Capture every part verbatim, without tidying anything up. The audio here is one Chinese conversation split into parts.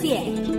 线。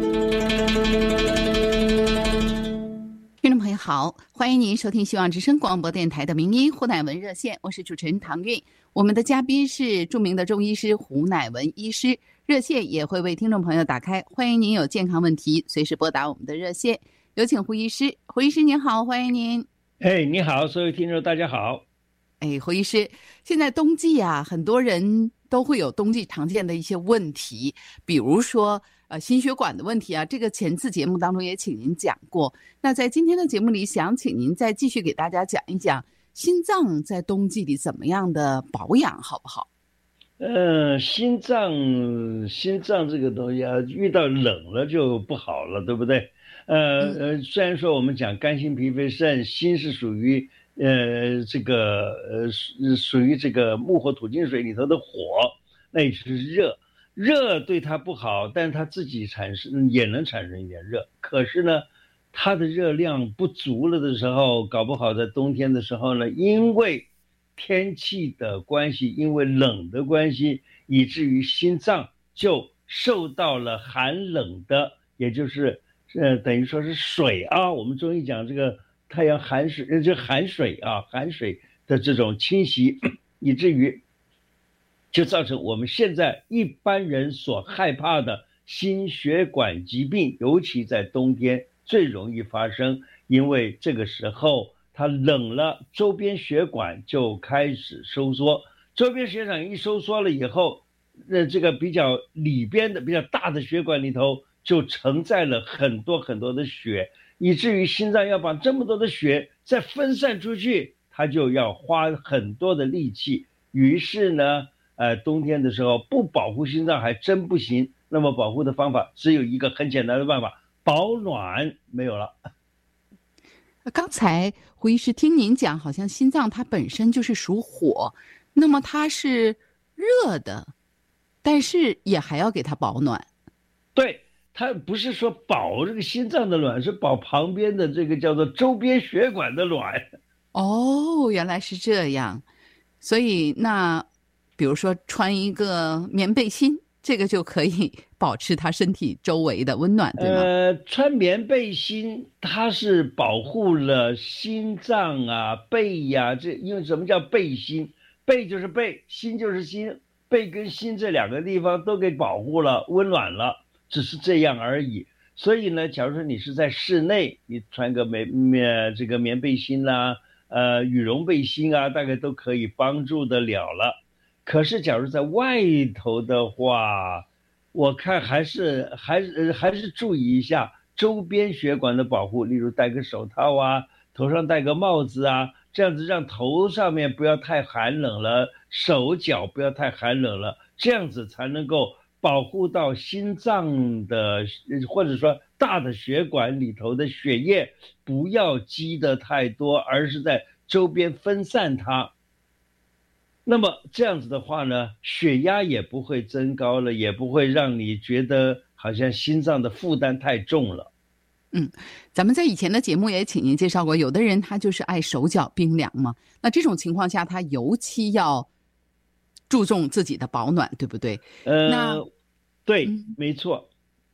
听众朋友好，欢迎您收听希望之声广播电台的名医胡乃文热线，我是主持人唐韵。我们的嘉宾是著名的中医师胡乃文医师，热线也会为听众朋友打开，欢迎您有健康问题随时拨打我们的热线。有请胡医师。胡医师您好，欢迎您。 哎，你好，所有听众大家好。 哎，胡医师，现在冬季啊，很多人都会有冬季常见的一些问题，比如说呃心血管的问题啊，这个前次节目当中也请您讲过。那在今天的节目里，想请您再继续给大家讲一讲心脏在冬季里怎么样的保养，好不好？ 呃，心脏心脏这个东西啊，遇到冷了就不好了，对不对？呃呃，虽然说我们讲肝心脾肺肾，心是属于呃这个呃属于这个木火土金水里头的火，那也就是热，热对它不好，但是它自己产生也能产生一点热。可是呢，它的热量不足了的时候，搞不好在冬天的时候呢，因为天气的关系，因为冷的关系，以至于心脏就受到了寒冷的，也就是呃等于说是水啊，我们中医讲这个太阳寒水，呃，这寒水啊，寒水的这种侵袭，以至于就造成我们现在一般人所害怕的心血管疾病，尤其在冬天最容易发生，因为这个时候它冷了，周边血管就开始收缩，周边血管一收缩了以后，那这个比较里边的比较大的血管里头就承载了很多很多的血，以至于心脏要把这么多的血再分散出去，它就要花很多的力气。于是呢，呃，冬天的时候不保护心脏还真不行。那么保护的方法只有一个很简单的办法，保暖，没有了。 刚才胡医师听您讲，好像心脏它本身就是属火，那么它是热的，但是也还要给它保暖。 对，它不是说保这个心脏的暖，是保旁边的这个叫做周边血管的暖。 哦，原来是这样。所以那比如说穿一个棉背心，这个就可以保持他身体周围的温暖，对吗？ 呃，穿棉背心，它是保护了心脏啊、背呀、啊，这因为什么叫背心？背就是背，心就是心，背跟心这两个地方都给保护了、温暖了，只是这样而已。所以呢，假如说你是在室内，你穿个棉棉这个棉背心啦、啊，呃，羽绒背心啊，大概都可以帮助得了了。可是，假如在外头的话，我看还是还是还是注意一下周边血管的保护，例如戴个手套啊，头上戴个帽子啊，这样子让头上面不要太寒冷了，手脚不要太寒冷了，这样子才能够保护到心脏的或者说大的血管里头的血液不要积得太多，而是在周边分散它。那么这样子的话呢，血压也不会增高了，也不会让你觉得好像心脏的负担太重了。 嗯，咱们在以前的节目也请您介绍过，有的人他就是爱手脚冰凉嘛，那这种情况下他尤其要注重自己的保暖，对不对？ 呃， 那对、 嗯， 没错。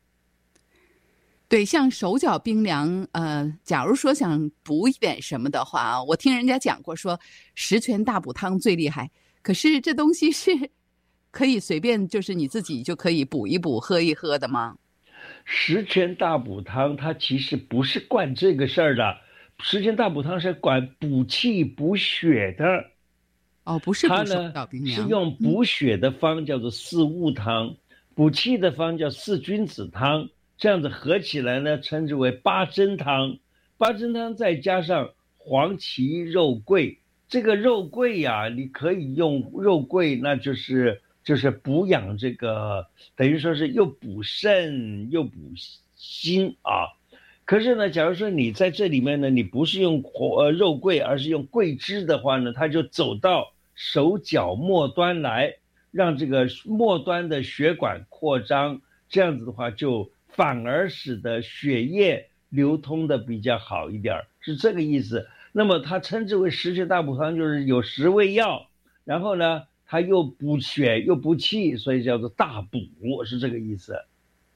对，像手脚冰凉，呃，假如说想补一点什么的话啊，我听人家讲过说十全大补汤最厉害，可是这东西是可以随便就是你自己就可以补一补喝一喝的吗？ 十全大补汤它其实不是管这个事儿的，十全大补汤是管补气补血的。 哦，不是补手它呢脚冰凉， 是用补血的方叫做四物汤、嗯、补气的方叫四君子汤，这样子合起来呢称之为八珍汤。八珍汤再加上黄芪肉桂，这个肉桂呀、啊，你可以用肉桂，那就是就是补养这个，等于说是又补肾又补心啊。可是呢，假如说你在这里面呢，你不是用呃肉桂，而是用桂枝的话呢，它就走到手脚末端来，让这个末端的血管扩张，这样子的话就反而使得血液流通的比较好一点，是这个意思。那么它称之为十全大补汤，就是有十味药，然后呢它又补血又补气，所以叫做大补，是这个意思。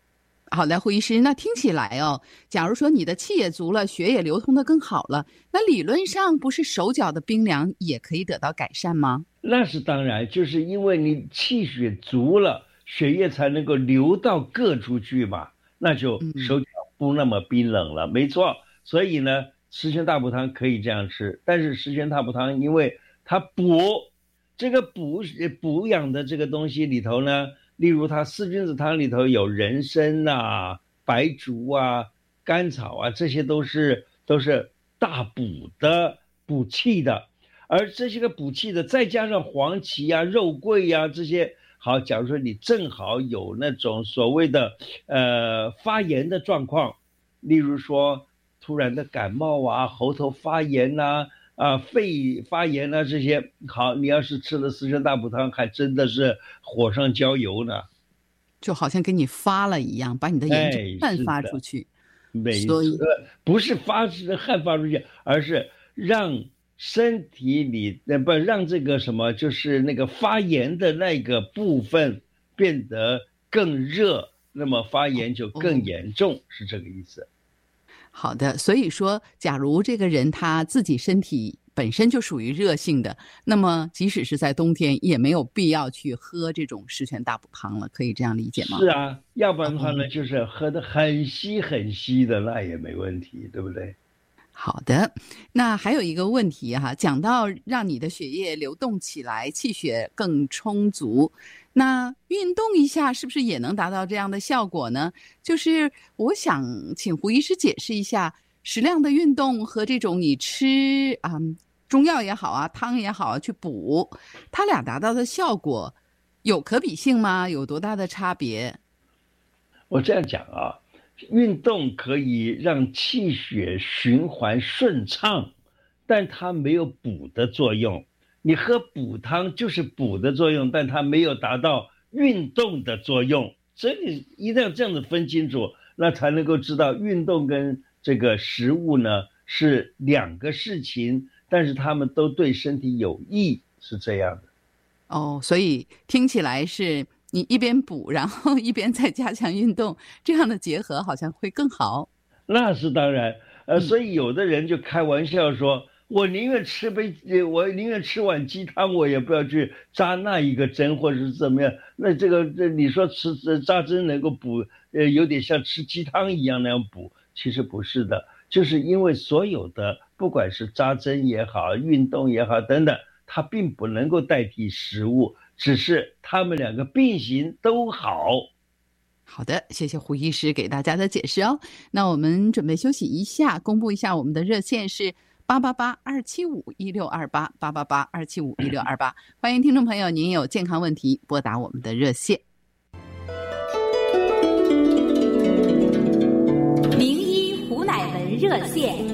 好的，胡医师，那听起来哦，假如说你的气也足了，血也流通的更好了，那理论上不是手脚的冰凉也可以得到改善吗？ 那是当然，就是因为你气血足了，血液才能够流到各处去嘛，那就手脚不那么冰冷了，嗯、没错。所以呢，十全大补汤可以这样吃，但是十全大补汤因为它补这个补补养的这个东西里头呢。例如它四君子汤里头有人参啊、白术啊、甘草啊，这些都是都是大补的、补气的。而这些个补气的，再加上黄芪啊、肉桂啊这些，好，假如说你正好有那种所谓的呃发炎的状况，例如说突然的感冒啊、喉头发炎啊。啊，肺发炎啊，这些好，你要是吃了四全大补汤，还真的是火上浇油呢， 就好像给你发了一样，把你的炎症散发出去。 哎、没错，不是发汗发出去，而是让身体里呃不让这个什么，就是那个发炎的那个部分变得更热，那么发炎就更严重，哦、是这个意思。 好的，所以说假如这个人他自己身体本身就属于热性的，那么即使是在冬天也没有必要去喝这种十全大补汤了，可以这样理解吗？ 是啊，要不然的话呢、嗯、就是喝得很稀很稀的，那也没问题，对不对？ 好的，那还有一个问题哈，讲到让你的血液流动起来，气血更充足，那运动一下是不是也能达到这样的效果呢？就是我想请胡医师解释一下，适量的运动和这种你吃啊、嗯、中药也好啊，汤也好啊去补，它俩达到的效果有可比性吗？有多大的差别？ 我这样讲啊。运动可以让气血循环顺畅，但它没有补的作用。你喝补汤就是补的作用，但它没有达到运动的作用。所以你一定要这样子分清楚，那才能够知道运动跟这个食物呢是两个事情，但是它们都对身体有益，是这样的。 哦，所以听起来是你一边补，然后一边再加强运动，这样的结合好像会更好。 那是当然，呃，所以有的人就开玩笑说，嗯、我宁愿吃杯，我宁愿吃碗鸡汤，我也不要去扎那一个针，或者是怎么样。那这个，这你说吃扎针能够补，呃，有点像吃鸡汤一样那样补，其实不是的，就是因为所有的，不管是扎针也好，运动也好等等，它并不能够代替食物。只是他们两个并行都好。 好的，谢谢胡医师给大家的解释哦。那我们准备休息一下，公布一下我们的热线是八八八二七五一六二八八八八二七五一六二八，欢迎听众朋友，您有健康问题拨打我们的热线。 名医胡乃文热线。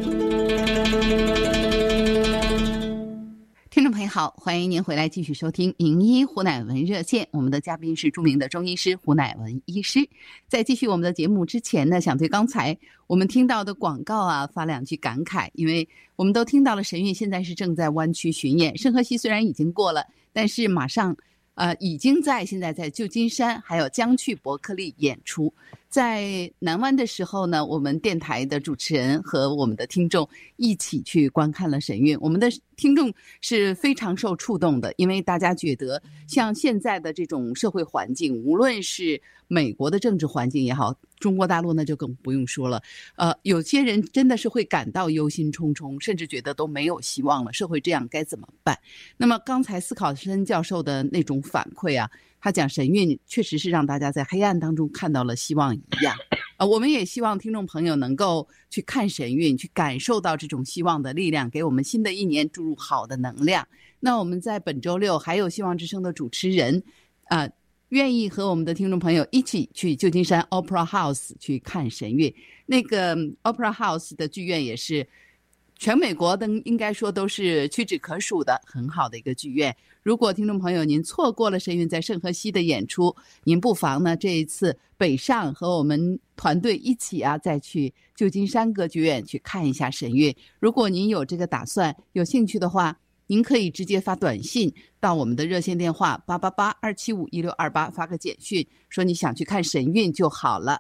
听众朋友好，欢迎您回来继续收听名医胡乃文热线，我们的嘉宾是著名的中医师胡乃文医师。在继续我们的节目之前呢，想对刚才我们听到的广告啊发两句感慨，因为我们都听到了神韵现在是正在湾区巡演，圣荷西虽然已经过了，但是马上呃已经在现在在旧金山还有将去伯克利演出。在南湾的时候呢，我们电台的主持人和我们的听众一起去观看了神韵，我们的听众是非常受触动的，因为大家觉得像现在的这种社会环境，无论是美国的政治环境也好，中国大陆那就更不用说了，呃，有些人真的是会感到忧心忡忡，甚至觉得都没有希望了，社会这样该怎么办？那么刚才斯考森教授的那种反馈啊，他讲神韵确实是让大家在黑暗当中看到了希望一样，呃，我们也希望听众朋友能够去看神韵，去感受到这种希望的力量，给我们新的一年注入好的能量。那我们在本周六还有希望之声的主持人，呃，愿意和我们的听众朋友一起去旧金山 Opera House 去看神韵。那个 Opera House 的剧院也是全美国的应该说都是屈指可数的很好的一个剧院。如果听众朋友您错过了神韵在圣荷西的演出，您不妨呢这一次北上和我们团队一起啊再去旧金山歌剧院去看一下神韵。如果您有这个打算有兴趣的话，您可以直接发短信到我们的热线电话八八八二七五一六二八，发个简讯说你想去看神韵就好了。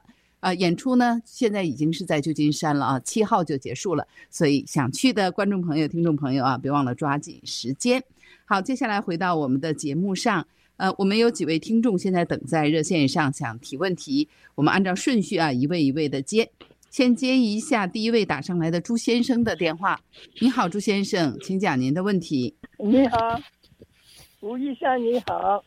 呃，演出呢现在已经是在旧金山了啊，七号就结束了，所以想去的观众朋友、听众朋友啊，别忘了抓紧时间。好，接下来回到我们的节目上，呃，我们有几位听众现在等在热线上想提问题，我们按照顺序啊，一位一位的接。先接一下第一位打上来的朱先生的电话。你好，朱先生，请讲您的问题。 你好，吴医生你好。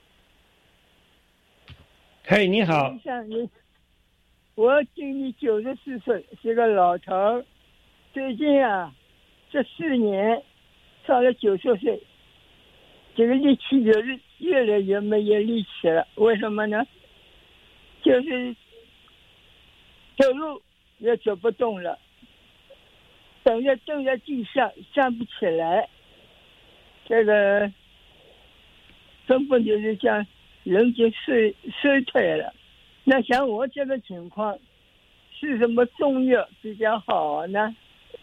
嘿，你好。 吴医生你，我今年九十四岁，是个老头儿。最近啊，这四年上了九十岁，这个力气就是越来越没有力气了。为什么呢？就是走路也走不动了，等着蹲在地上站不起来，这个根本就是像人就衰衰退了。那像我这个情况，是什么中药比较好呢？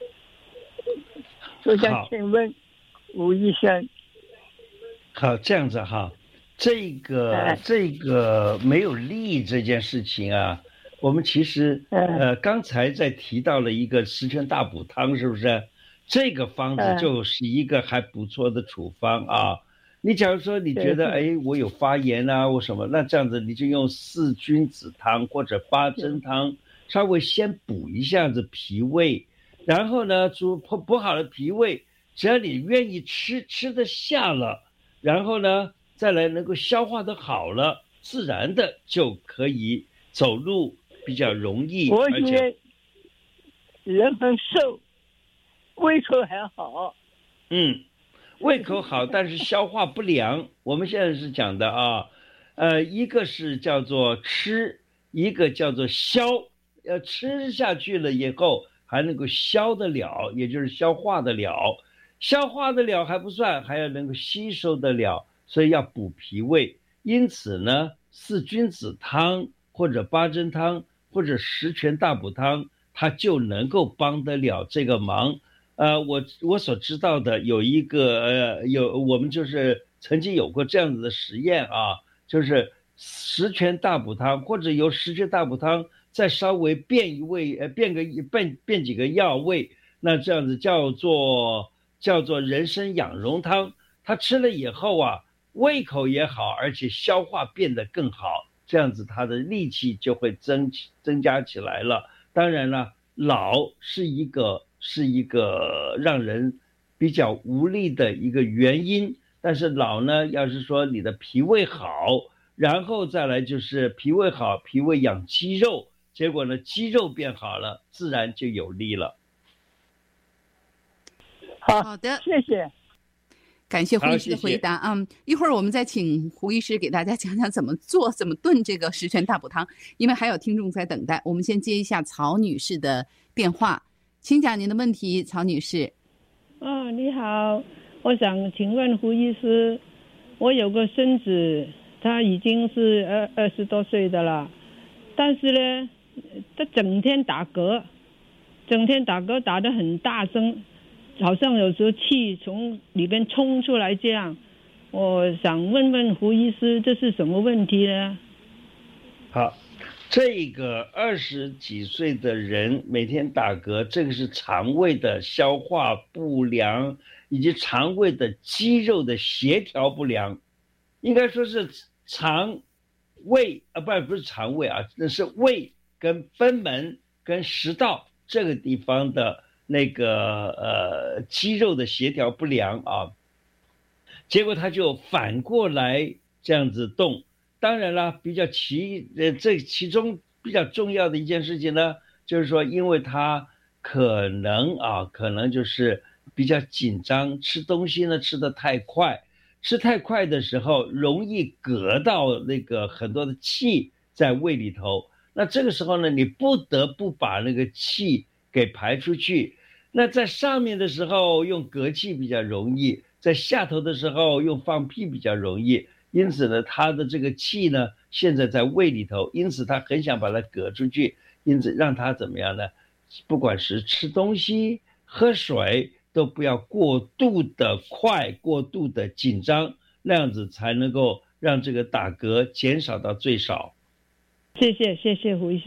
我想请问吴医生。 好，这样子哈，这个、哎、这个没有力这件事情啊。我们其实呃刚才在提到了一个十全大补汤，是不是？这个方子就是一个还不错的处方啊。你假如说你觉得哎我有发炎啊或什么，那这样子你就用四君子汤或者八珍汤，稍微先补一下子脾胃，然后呢补补好了脾胃，只要你愿意吃，吃得下了，然后呢再来能够消化得好了，自然的就可以走路。比较容易， 我觉得人很瘦，胃口还好。 嗯，胃口好，但是消化不良。我们现在是讲的啊，呃，一个是叫做吃，一个叫做消。呃，吃下去了以后还能够消得了，也就是消化得了。消化得了还不算，还要能够吸收得了，所以要补脾胃。因此呢，四君子汤或者八珍汤或者十全大补汤，它就能够帮得了这个忙。呃，我我所知道的有一个呃，有我们就是曾经有过这样子的实验啊，就是十全大补汤或者由十全大补汤再稍微变一味呃变个变变几个药味，那这样子叫做叫做人参养荣汤，他吃了以后啊，胃口也好，而且消化变得更好。这样子他的力气就会增增加起来了。当然了，老是一个是一个让人比较无力的一个原因，但是老呢，要是说你的脾胃好，然后再来就是脾胃好，脾胃养肌肉，结果呢肌肉变好了，自然就有力了。 好好的， 谢谢。 感谢胡医师的回答啊、嗯！一会儿我们再请胡医师给大家讲讲怎么做、怎么炖这个十全大补汤，因为还有听众在等待。我们先接一下曹女士的电话，请讲您的问题，曹女士。 哦，你好，我想请问胡医师，我有个孙子，他已经是二二十多岁的了，但是呢，他整天打嗝，整天打嗝打得很大声。好像有时候气从里边冲出来这样，我想问问胡医师，这是什么问题呢？ 好，这个二十几岁的人每天打嗝，这个是肠胃的消化不良，以及肠胃的肌肉的协调不良，应该说是肠胃啊，不不是肠胃啊，那是胃跟贲门跟食道这个地方的。那个呃肌肉的协调不良啊，结果他就反过来这样子动。当然了，比较其呃这其中比较重要的一件事情呢，就是说，因为他可能啊，可能就是比较紧张，吃东西呢吃得太快，吃太快的时候容易隔到那个很多的气在胃里头。那这个时候呢，你不得不把那个气给排出去。那在上面的时候用嗝气比较容易，在下头的时候用放屁比较容易，因此呢，他的这个气呢，现在在胃里头，因此他很想把它嗝出去，因此让他怎么样呢？不管是吃东西、喝水，都不要过度的快、过度的紧张，那样子才能够让这个打嗝减少到最少。 谢谢，谢谢胡医师。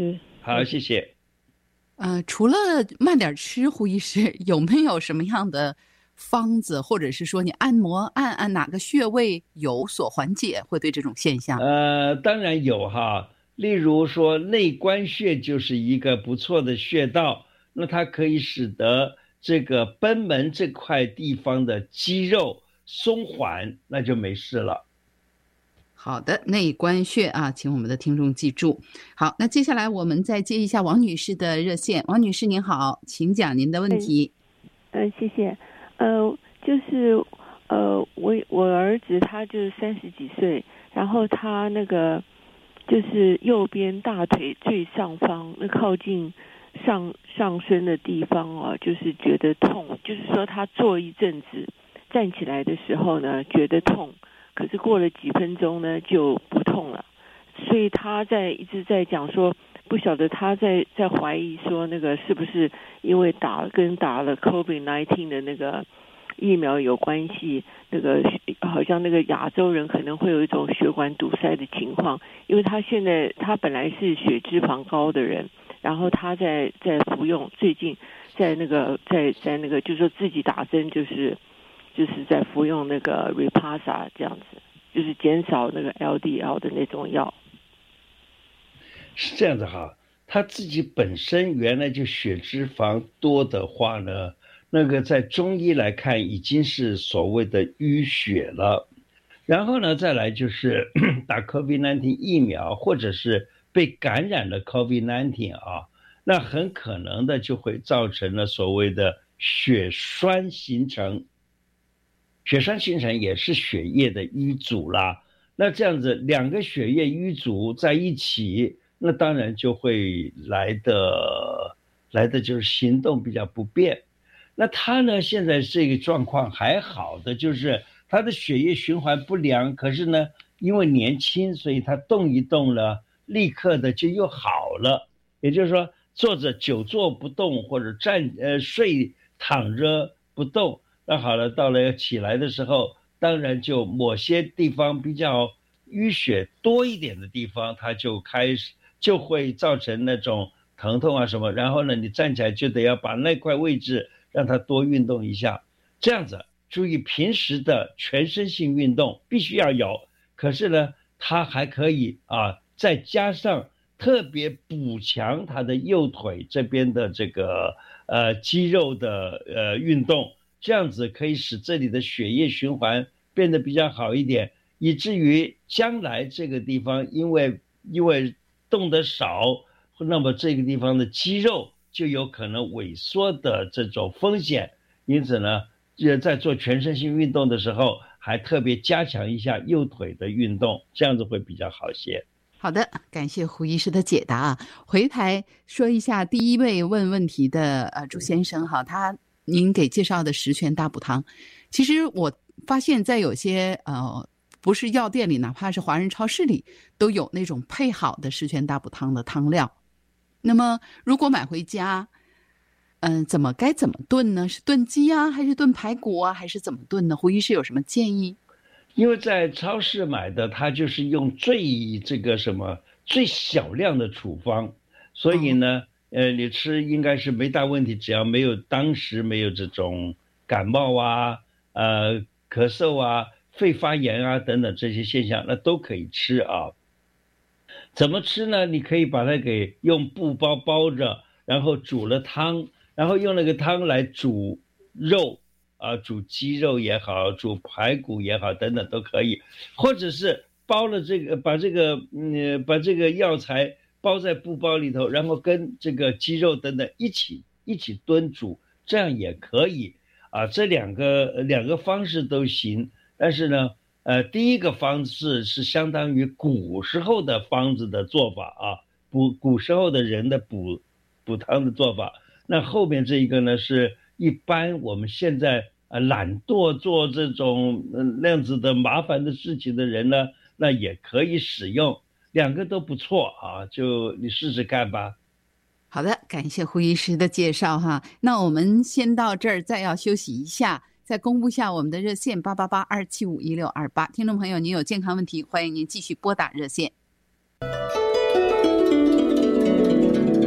好，谢谢。 呃，除了慢点吃，胡医师有没有什么样的方子，或者是说你按摩按按哪个穴位有所缓解，会对这种现象？ 呃，当然有哈，例如说内关穴就是一个不错的穴道，那它可以使得这个贲门这块地方的肌肉松缓，那就没事了。 好的，内关穴啊，请我们的听众记住。好，那接下来我们再接一下王女士的热线。王女士您好，请讲您的问题。 嗯、呃，谢谢。呃，就是呃，我我儿子他就是三十几岁，然后他那个就是右边大腿最上方那靠近上上身的地方啊，就是觉得痛，就是说他坐一阵子站起来的时候呢觉得痛。可是过了几分钟呢就不痛了，所以他在一直在讲说，不晓得他在在怀疑说那个是不是因为打跟打了 COVID 十九 的那个疫苗有关系，那个好像那个亚洲人可能会有一种血管堵塞的情况，因为他现在他本来是血脂肪高的人，然后他在在服用，最近在那个在在那个就是说自己打针就是。就是在服用那个 Repatha 这样子，就是减少那个 L D L 的那种药。 是这样子哈，他自己本身原来就血脂肪多的话呢，那个在中医来看已经是所谓的淤血了。然后呢，再来就是打 COVID 十九 疫苗，或者是被感染了 COVID 十九 啊，那很可能的就会造成了所谓的血栓形成。血栓形成也是血液的淤阻啦，那这样子两个血液淤阻在一起，那当然就会来的来的就是行动比较不便。那他呢现在这个状况还好的，就是他的血液循环不良，可是呢因为年轻，所以他动一动了，立刻的就又好了。也就是说坐着久坐不动，或者站呃睡躺着不动，那好了，到了起来的时候，当然就某些地方比较淤血多一点的地方，它就开始就会造成那种疼痛啊什么，然后呢你站起来就得要把那块位置让它多运动一下，这样子注意平时的全身性运动必须要有，可是呢它还可以啊再加上特别补强它的右腿这边的这个呃肌肉的呃运动，这样子可以使这里的血液循环变得比较好一点，以至于将来这个地方因为因为动得少，那么这个地方的肌肉就有可能萎缩的这种风险。因此呢在做全身性运动的时候还特别加强一下右腿的运动，这样子会比较好些。 好的，感谢胡医师的解答啊。回台说一下第一位问问题的呃朱先生哈，他您给介绍的十全大补汤，其实我发现在有些呃不是药店里，哪怕是华人超市里都有那种配好的十全大补汤的汤料。那么如果买回家嗯、呃，怎么该怎么炖呢？是炖鸡啊，还是炖排骨啊，还是怎么炖呢？胡医师有什么建议？ 因为在超市买的它就是用最这个什么最小量的处方，所以呢、哦、呃，你吃应该是没大问题，只要没有当时没有这种感冒啊呃咳嗽啊肺发炎啊等等这些现象，那都可以吃啊。怎么吃呢？你可以把它给用布包包着，然后煮了汤，然后用那个汤来煮肉啊，煮鸡肉也好，煮排骨也好，等等都可以，或者是包了这个，把这个嗯，把这个药材包在布包里头，然后跟这个鸡肉等等一起一起炖煮，这样也可以啊。这两个两个方式都行，但是呢，呃，第一个方式是相当于古时候的方子的做法啊，补古时候的人的补补汤的做法。那后面这一个呢，是一般我们现在呃懒惰做这种那样子的麻烦的事情的人呢，那也可以使用，两个都不错啊，就你试试看吧。 好的，感谢胡医师的介绍哈。那我们先到这儿，再要休息一下，再公布下我们的热线八八八二七五一六二八。听众朋友，您有健康问题，欢迎您继续拨打热线。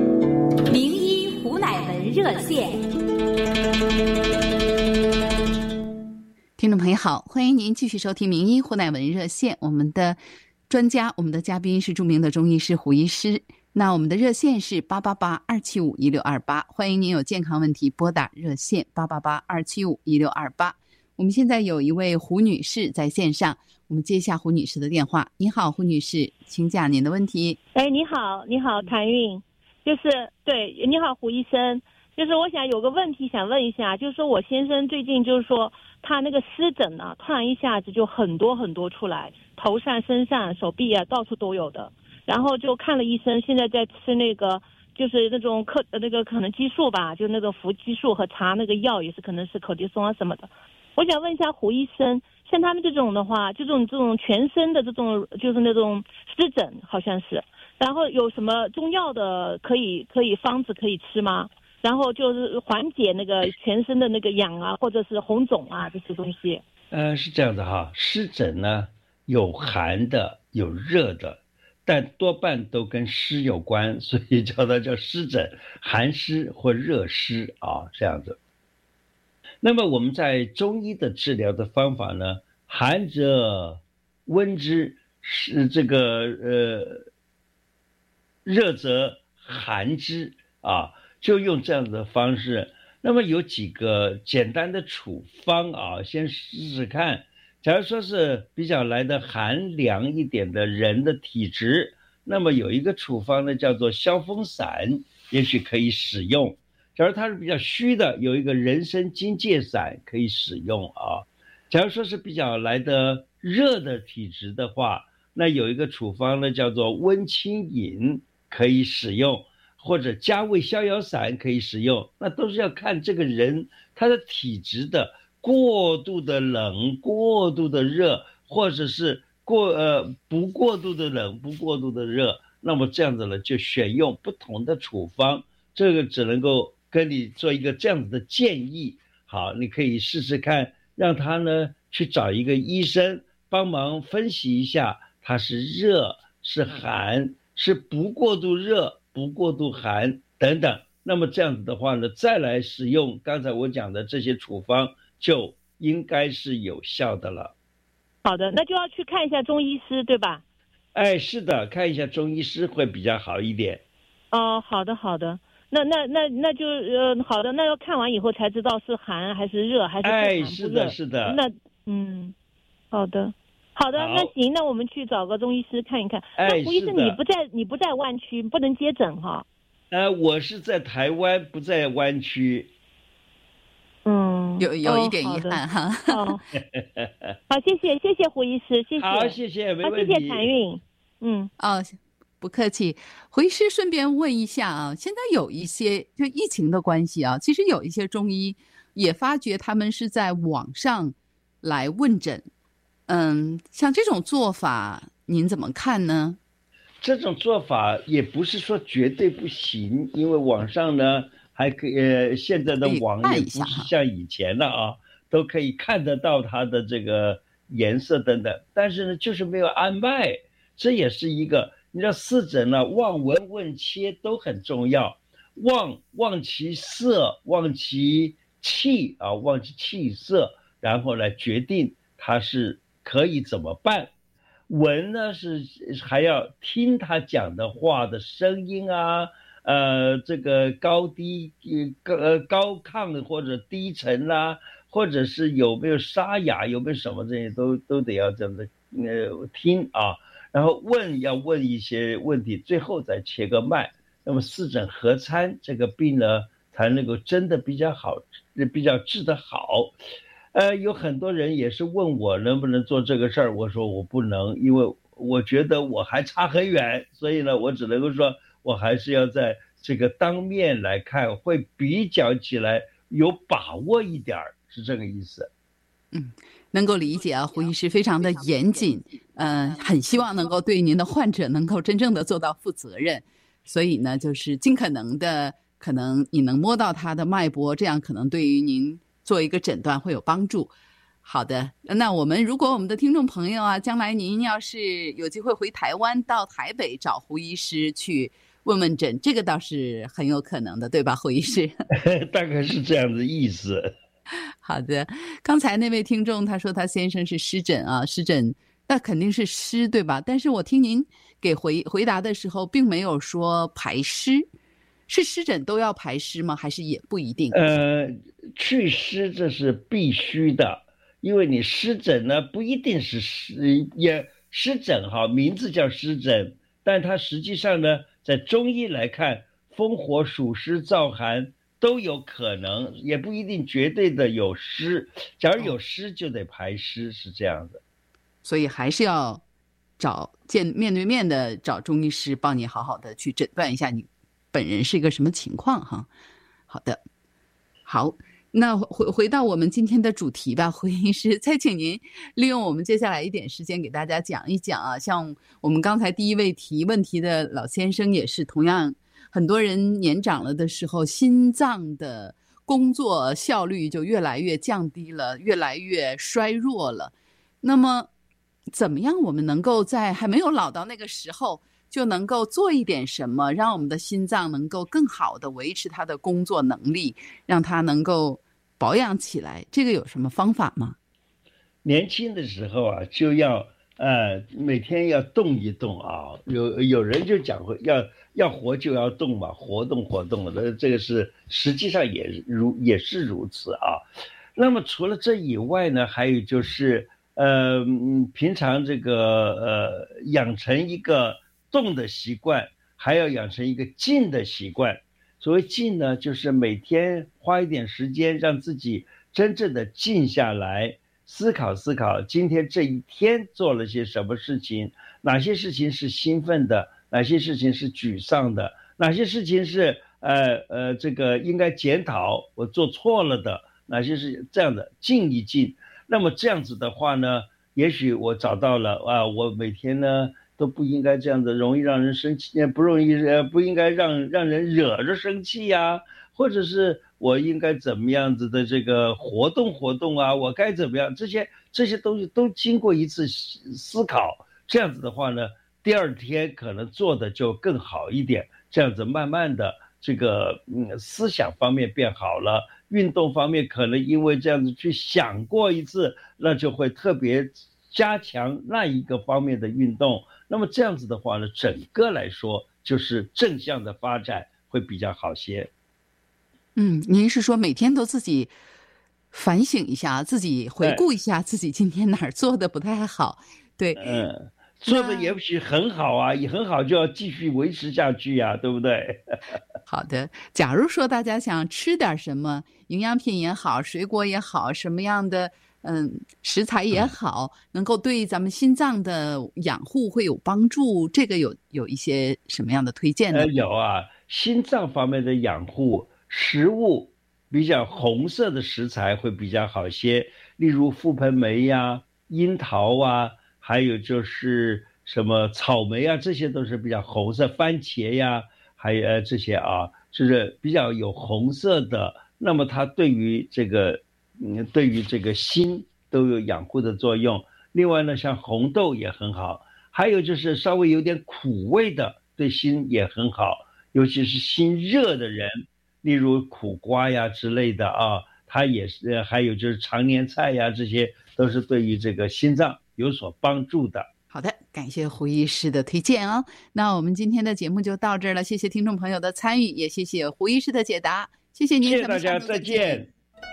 热线。 听众朋友好，欢迎您继续收听名医胡乃文热线。我们的专家，我们的嘉宾是著名的中医师胡医师。那我们的热线是八八八二七五一六二八，欢迎您有健康问题拨打热线八八八二七五一六二八。我们现在有一位胡女士在线上，我们接一下胡女士的电话。你好，胡女士，请讲您的问题。 哎，你好，你好，谭韵，就是对，你好，胡医生，就是我想有个问题想问一下，就是说我先生最近就是说他那个湿疹啊，突然一下子就很多很多出来，头上、身上、手臂啊，到处都有的。然后就看了医生，现在在吃那个就是那种克那个可能激素吧，就那个服激素和查那个药也是可能是口蹄松啊什么的。我想问一下胡医生，像他们这种的话，这种这种全身的这种就是那种湿疹好像是，然后有什么中药的可以可以方子可以吃吗？然后就是缓解那个全身的那个痒啊，或者是红肿啊这些东西。 呃，是这样的哈，湿疹呢有寒的有热的，但多半都跟湿有关，所以叫它叫湿疹，寒湿或热湿啊，这样子。那么我们在中医的治疗的方法呢，寒则温之，是这个呃热则寒之啊，就用这样的方式。那么有几个简单的处方啊，先试试看。假如说是比较来的寒凉一点的人的体质，那么有一个处方呢叫做消风散，也许可以使用。假如他是比较虚的，有一个人参金芥散可以使用啊。假如说是比较来的热的体质的话，那有一个处方呢叫做温清饮可以使用，或者加味逍遥散可以使用。那都是要看这个人他的体质的过度的冷、过度的热，或者是过呃不过度的冷、不过度的热。那么这样子呢，就选用不同的处方。这个只能够跟你做一个这样子的建议。好，你可以试试看，让他呢去找一个医生帮忙分析一下，他是热是寒，是不过度热不过度寒等等。那么这样子的话呢，再来使用刚才我讲的这些处方，就应该是有效的了。 好的，那就要去看一下中医师，对吧？ 哎，是的，看一下中医师会比较好一点。 哦，好的好的，那那那那就呃好的，那要看完以后才知道是寒还是热还是不寒不热。 哎，是的是的。 那嗯，好的好的，那行，那我们去找个中医师看一看。 哎， 那胡医生你不在你不在湾区，不能接诊哈？ 呃，我是在台湾，不在湾区。 嗯， 有有一点遗憾哈。 哦，好，谢谢谢谢胡医师，谢谢。 好，谢谢，没问题。 谢谢谭韵。嗯， 哦，不客气。胡医师顺便问一下啊，现在有一些就疫情的关系啊，其实有一些中医也发觉他们是在网上来问诊。嗯，像这种做法您怎么看呢？ 这种做法也不是说绝对不行，因为网上呢还可以，呃，现在的网也不是像以前了啊，都可以看得到它的这个颜色等等，但是呢就是没有按脉，这也是一个，你知道湿疹呢，望闻问切都很重要，望望其色，望其气啊，望其气色，然后来决定它是可以怎么办。闻呢是还要听他讲的话的声音啊，呃，这个高低呃高亢或者低沉啦、啊，或者是有没有沙哑，有没有什么这些都都得要这样的呃听啊，然后问要问一些问题，最后再切个脉。那么湿疹合参这个病呢，才能够真的比较好，比较治得好。呃，有很多人也是问我能不能做这个事儿，我说我不能，因为我觉得我还差很远，所以呢，我只能够说，我还是要在这个当面来看，会比较起来有把握一点，是这个意思。 嗯，能够理解啊，胡医师非常的严谨，呃，很希望能够对您的患者能够真正的做到负责任，所以呢，就是尽可能的，可能你能摸到他的脉搏，这样可能对于您做一个诊断会有帮助。好的，那我们如果我们的听众朋友啊，将来您要是有机会回台湾到台北找胡医师去问问诊，这个倒是很有可能的，对吧，胡医师？ 大概是这样的意思。 好的，刚才那位听众他说他先生是湿疹啊，湿疹那肯定是湿，对吧？但是我听您给回回答的时候，并没有说排湿，是湿疹都要排湿吗？还是也不一定？ 呃，祛湿这是必须的，因为你湿疹呢不一定是湿，也湿疹哈，名字叫湿疹，但它实际上呢，在中医来看，风火暑湿燥寒都有可能，也不一定绝对的有湿。假如有湿就得排湿，是这样的。 所以还是要找见面对面的找中医师帮你好好的去诊断一下你本人是一个什么情况哈。好的，好，那回回到我们今天的主题吧，胡医师，再请您利用我们接下来一点时间给大家讲一讲啊，像我们刚才第一位提问题的老先生也是同样，很多人年长了的时候，心脏的工作效率就越来越降低了，越来越衰弱了。那么怎么样我们能够在还没有老到那个时候就能够做一点什么，让我们的心脏能够更好的维持它的工作能力，让它能够保养起来，这个有什么方法吗？ 年轻的时候啊，就要呃每天要动一动啊，有有人就讲过要要活就要动嘛，活动活动的，这个是实际上也如也是如此啊。那么除了这以外呢，还有就是呃，平常这个呃，养成一个动的习惯，还要养成一个静的习惯。所谓静呢，就是每天花一点时间，让自己真正的静下来，思考思考今天这一天做了些什么事情，哪些事情是兴奋的，哪些事情是沮丧的，哪些事情是呃呃这个应该检讨我做错了的，哪些是这样的，静一静。那么这样子的话呢，也许我找到了啊，我每天呢都不应该这样子，容易让人生气，不容易呃不应该让让人惹着生气呀，或者是我应该怎么样子的这个活动活动啊，我该怎么样，这些这些东西都经过一次思考，这样子的话呢，第二天可能做的就更好一点，这样子慢慢的这个嗯思想方面变好了。运动方面可能因为这样子去想过一次，那就会特别加强那一个方面的运动。那么这样子的话呢，整个来说就是正向的发展会比较好些。 嗯，您是说每天都自己反省一下，自己回顾一下自己今天哪儿做的不太好？对， 嗯，做的也许很好啊，也很好，就要继续维持下去呀、啊，对不对？ 好的，假如说大家想吃点什么，营养品也好，水果也好，什么样的嗯食材也好，能够对咱们心脏的养护会有帮助，这个有有一些什么样的推荐呢？ 呃，有啊，心脏方面的养护，食物比较红色的食材会比较好些，例如覆盆莓呀、樱桃啊，还有就是什么草莓啊，这些都是比较红色，番茄呀。还有呃这些啊，就是比较有红色的，那么它对于这个，嗯，对于这个心都有养护的作用。另外呢，像红豆也很好，还有就是稍微有点苦味的，对心也很好，尤其是心热的人，例如苦瓜呀之类的啊，它也是，还有就是常年菜呀，这些都是对于这个心脏有所帮助的。 好的，感谢胡医师的推荐哦。那我们今天的节目就到这儿了，谢谢听众朋友的参与，也谢谢胡医师的解答，谢谢您， 谢谢大家，再见。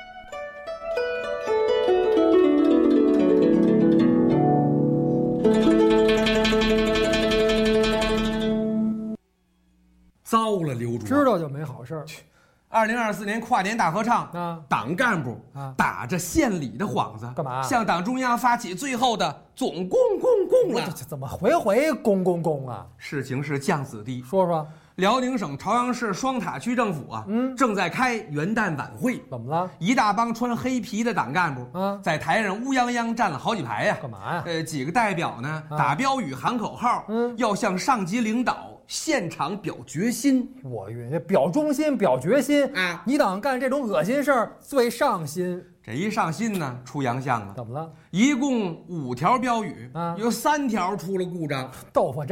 糟了，刘主， 知道就没好事儿。 二零二四年跨年大合唱啊， 党干部啊打着县里的幌子， 干嘛？ 向党中央发起最后的总共共共了。 这怎么回回公公公啊？ 事情是酱子弟， 说说。 辽宁省朝阳市双塔区政府啊， 嗯， 正在开元旦晚会。 怎么了？ 一大帮穿黑皮的党干部啊， 在台上乌泱泱站了好几排呀、啊。 干嘛呀？ 呃，几个代表呢，啊、打标语、喊口号， 嗯， 要向上级领导现场表决心。 我晕，这表忠心、表决心啊！ 你党干这种恶心事儿最上心。 这一上心呢，出洋相了。 怎么了？ 一共五条标语啊， 有三条出了故障。 豆腐渣。